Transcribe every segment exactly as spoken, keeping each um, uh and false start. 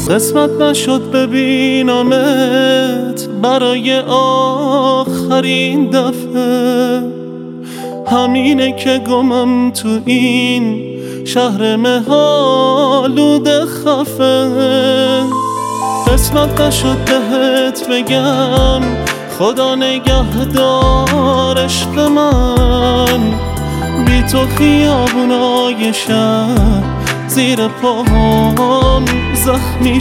قسمت نشد ببینمت برای آخرین دفعه، همینه که گمم تو این شهر مه‌آلود خفه. قسمت نشد بهت بگم خدا نگهدار عشق من، بی تو خیابونای شهر زیر پاهم زخمی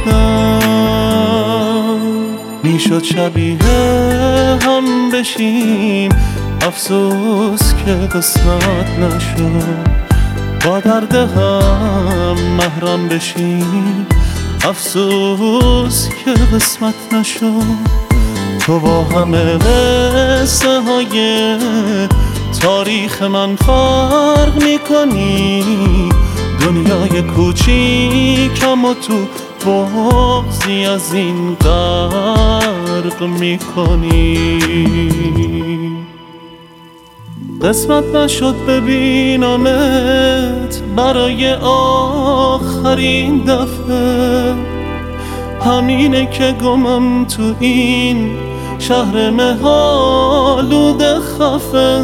شدم. میشد شبیه هم بشیم، افسوس که قسمت نشد. با درد هم محرم بشیم، افسوس که قسمت نشد. تو با همه قصه های تاریخ من فرق میکنی، دنیای کوچیکم و تو بغضی از این غرق میکنی. قسمت نشد ببینمت برای آخرین دفعه، همینه که گمم تو این شهر مه‌آلود خفه.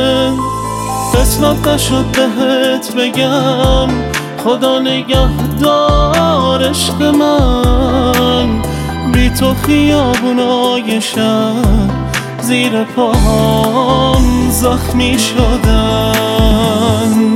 قسمت نشد بهت بگم خدا نگهدار عشق من، بی تو خیابونای شهر زیر پاهم زخمی شدن.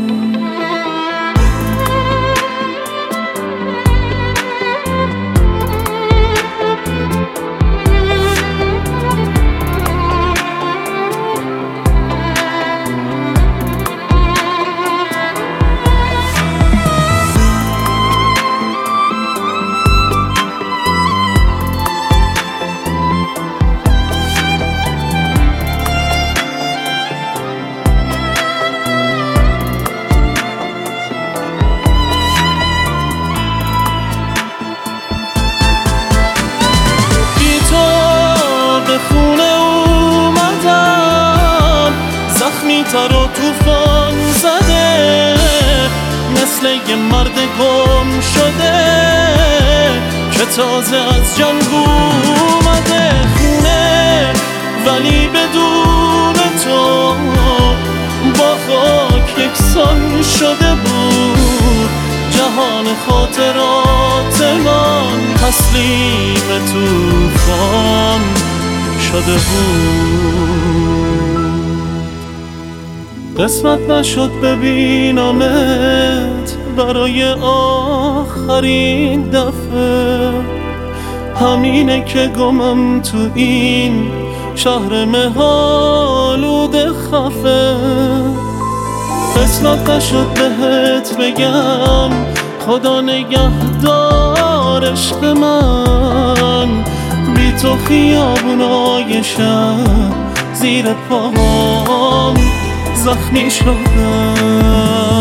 تر و توفان زده، مثل یه مرد گم شده که تازه از جنگ اومده خونه، ولی بدون تو با خاک یکسان شده بود. جهان خاطرات من تسلیم توفان شده بود. قسمت نشد ببینمت برای آخرین دفعه، همینه که گمم تو این شهر مه‌آلود خفه. قسمت نشد بهت بگم خدا نگهدار عشق من، بی تو خیابونای شهر زیر پاهم زخمی شدم.